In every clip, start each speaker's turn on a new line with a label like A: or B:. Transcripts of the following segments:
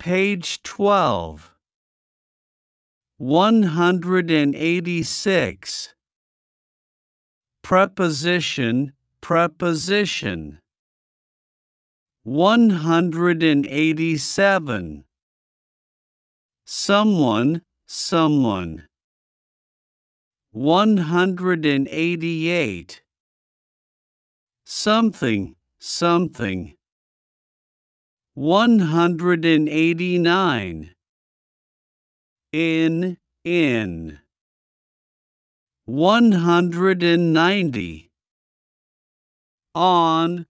A: Page 12. 186. Preposition, preposition. 187. Someone, someone. 188. Something, something. 189. In. 190. On.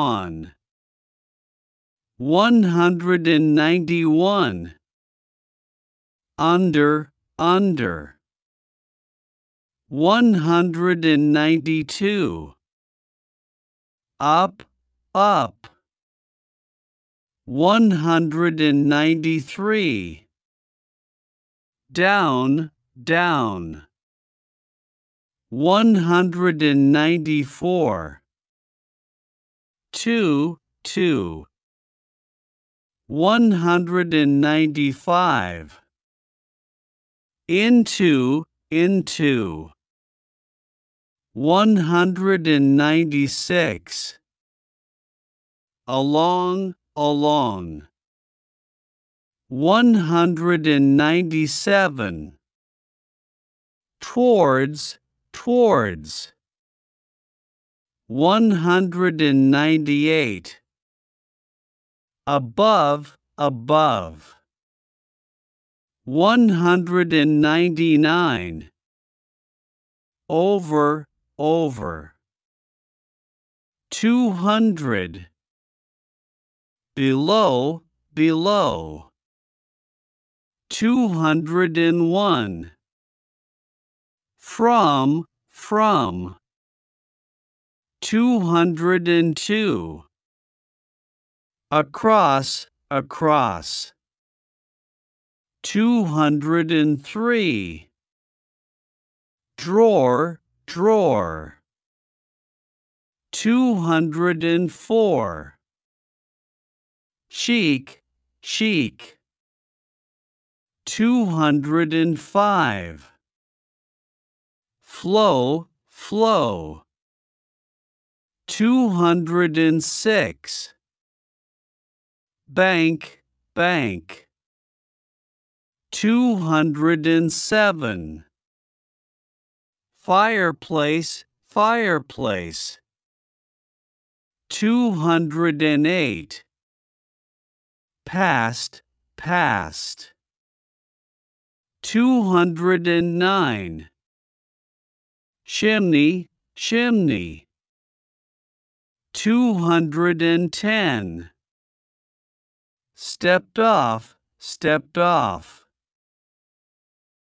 A: 191. Under. 192. Up. 193. Down. 194. To. 195. Into. 196. Along. 197. Towards. 198. Above. 199. Over. 200. Below. 201. From. 202. Across. 203. Drawer. 204. Chic. 205. Flow. 206. Bank. 207. Fireplace. 208. Past. 209. Chimney. 210. Stepped off.